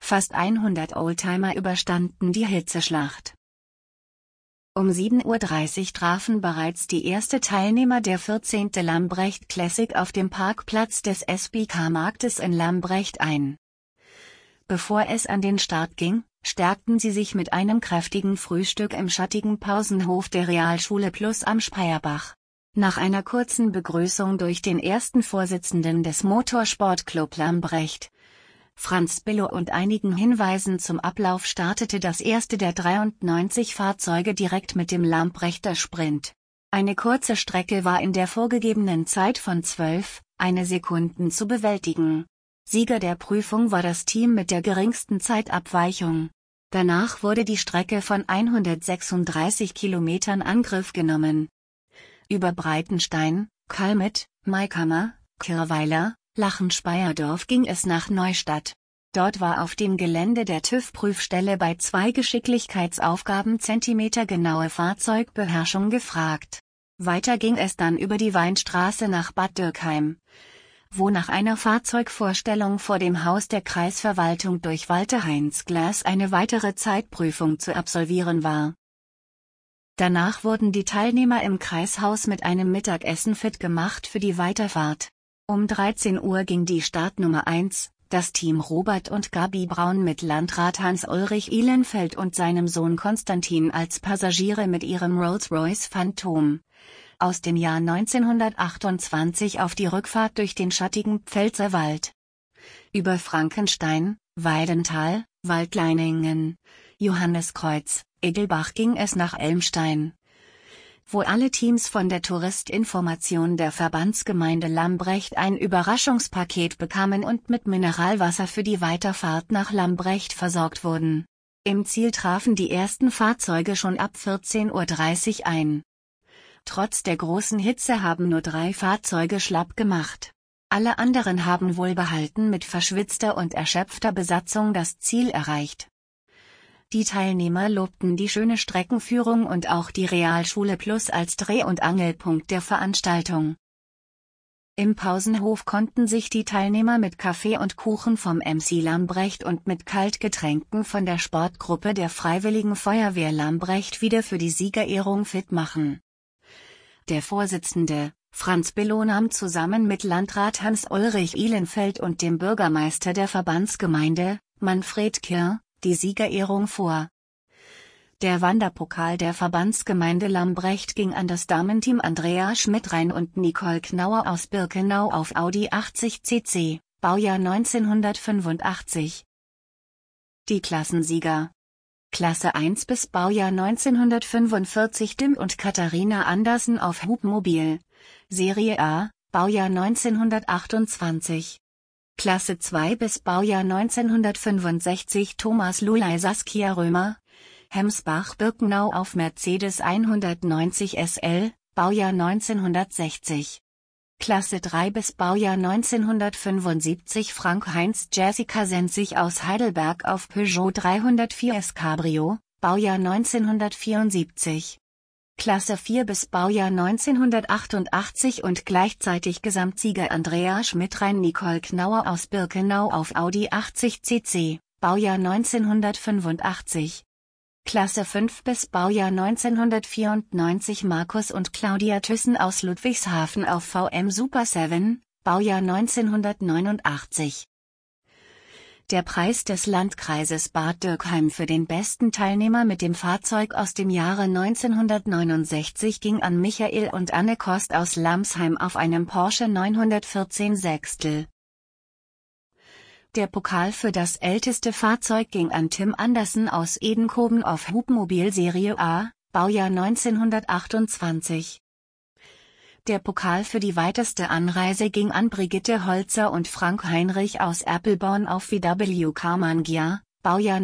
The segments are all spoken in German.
Fast 100 Oldtimer überstanden die Hitzeschlacht. Um 7:30 Uhr trafen bereits die ersten Teilnehmer der 14. Lambrecht Classic auf dem Parkplatz des SBK-Marktes in Lambrecht ein. Bevor es an den Start ging, stärkten sie sich mit einem kräftigen Frühstück im schattigen Pausenhof der Realschule Plus am Speyerbach. Nach einer kurzen Begrüßung durch den ersten Vorsitzenden des Motorsportclub Lambrecht, Franz Billo, und einigen Hinweisen zum Ablauf startete das erste der 93 Fahrzeuge direkt mit dem Lambrechter Sprint. Eine kurze Strecke war in der vorgegebenen Zeit von 12,1 Sekunden zu bewältigen. Sieger der Prüfung war das Team mit der geringsten Zeitabweichung. Danach wurde die Strecke von 136 Kilometern Angriff genommen. Über Breitenstein, Kalmit, Maikammer, Kirweiler, Lachen-Speyerdorf ging es nach Neustadt. Dort war auf dem Gelände der TÜV-Prüfstelle bei 2 Geschicklichkeitsaufgaben zentimetergenaue Fahrzeugbeherrschung gefragt. Weiter ging es dann über die Weinstraße nach Bad Dürkheim, wo nach einer Fahrzeugvorstellung vor dem Haus der Kreisverwaltung durch Walter-Heinz Glas eine weitere Zeitprüfung zu absolvieren war. Danach wurden die Teilnehmer im Kreishaus mit einem Mittagessen fit gemacht für die Weiterfahrt. Um 13 Uhr ging die Startnummer 1, das Team Robert und Gabi Braun mit Landrat Hans-Ulrich Ihlenfeld und seinem Sohn Konstantin als Passagiere mit ihrem Rolls-Royce Phantom aus dem Jahr 1928 auf die Rückfahrt durch den schattigen Pfälzerwald. Über Frankenstein, Weidental, Waldleiningen, Johanneskreuz, Edelbach ging es nach Elmstein, wo alle Teams von der Touristinformation der Verbandsgemeinde Lambrecht ein Überraschungspaket bekamen und mit Mineralwasser für die Weiterfahrt nach Lambrecht versorgt wurden. Im Ziel trafen die ersten Fahrzeuge schon ab 14:30 Uhr ein. Trotz der großen Hitze haben nur 3 Fahrzeuge schlapp gemacht. Alle anderen haben wohlbehalten mit verschwitzter und erschöpfter Besatzung das Ziel erreicht. Die Teilnehmer lobten die schöne Streckenführung und auch die Realschule Plus als Dreh- und Angelpunkt der Veranstaltung. Im Pausenhof konnten sich die Teilnehmer mit Kaffee und Kuchen vom MC Lambrecht und mit Kaltgetränken von der Sportgruppe der Freiwilligen Feuerwehr Lambrecht wieder für die Siegerehrung fit machen. Der Vorsitzende, Franz Billo, nahm zusammen mit Landrat Hans-Ulrich Ihlenfeld und dem Bürgermeister der Verbandsgemeinde, Manfred Kirr, die Siegerehrung vor. Der Wanderpokal der Verbandsgemeinde Lambrecht ging an das Damenteam Andrea Schmidrein und Nicole Knauer aus Birkenau auf Audi 80 cc, Baujahr 1985. Die Klassensieger: Klasse 1 bis Baujahr 1945 Tim und Katharina Andersen auf Hubmobil, Serie A, Baujahr 1928. Klasse 2 bis Baujahr 1965 Thomas Lulay Saskia Römer, Hemsbach-Birkenau auf Mercedes 190 SL, Baujahr 1960. Klasse 3 bis Baujahr 1975 Frank-Heinz Jessica Senzig aus Heidelberg auf Peugeot 304 S Cabrio, Baujahr 1974. Klasse 4 bis Baujahr 1988 und gleichzeitig Gesamtsieger Andrea Schmidrein Nicole Knauer aus Birkenau auf Audi 80 cc, Baujahr 1985. Klasse 5 bis Baujahr 1994 Markus und Claudia Thyssen aus Ludwigshafen auf VM Super 7, Baujahr 1989. Der Preis des Landkreises Bad Dürkheim für den besten Teilnehmer mit dem Fahrzeug aus dem Jahre 1969 ging an Michael und Anne Kost aus Lamsheim auf einem Porsche 914 Sechstel. Der Pokal für das älteste Fahrzeug ging an Tim Andersen aus Edenkoben auf Hubmobil Serie A, Baujahr 1928. Der Pokal für die weiteste Anreise ging an Brigitte Holzer und Frank Heinrich aus Erpelborn auf VW Carmangia, Baujahr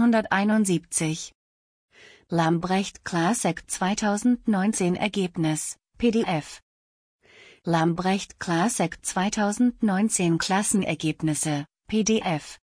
1971. Lambrecht Classic 2019 Ergebnis, PDF. Lambrecht Classic 2019 Klassenergebnisse, PDF.